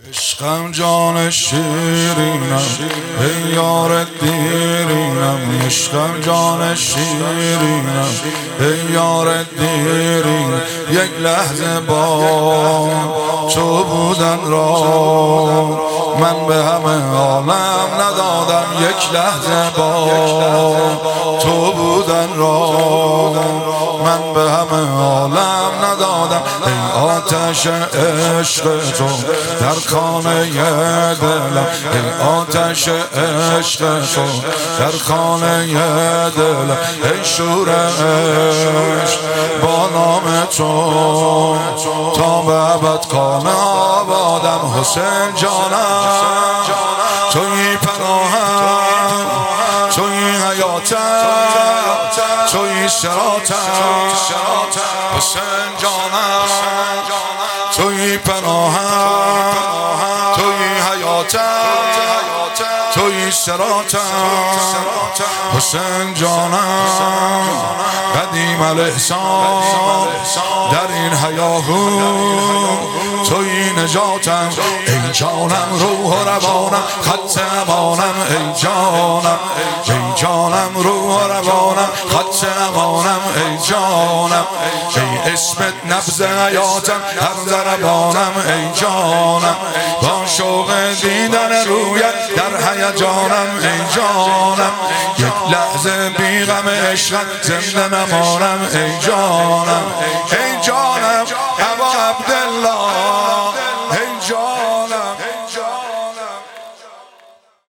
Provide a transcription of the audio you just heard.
عشقم جان شیرینم ای یار دیرینم، عشقم جان شیرینم ای یار دیرین. یک لحظه با تو بودن را من به همه عالم ندادم، یک لحظه با تو بودن را من به همه عالم ندادم. ای آتش عشق تو در خانه دلم، ای آتش عشق تو در خانه دلم، ای شور عشق با نام تو تا به ابد کام آبادم. حسین جانم تویی پناهم، تویی حیاتم، تویی سراتم. حسین جانم تویی پناهم، تویی حیاتم، تویی سراتم. حسین جانم قدیم الاحسان در این هیاهو تویی نجاتم. ای جانم روح و روانم خط امانم، ای جانم، ای جانم روح و روانم خط امانم، ای جانم، ای اسمت نبض حیاتم هر ضربانم، ای جانم با شوق دیدن رویت در هیجانم، ای جانم یک لحظه بی غم عشقت زنده نمانم، ای جانم، ای جانم ابا عبدالله.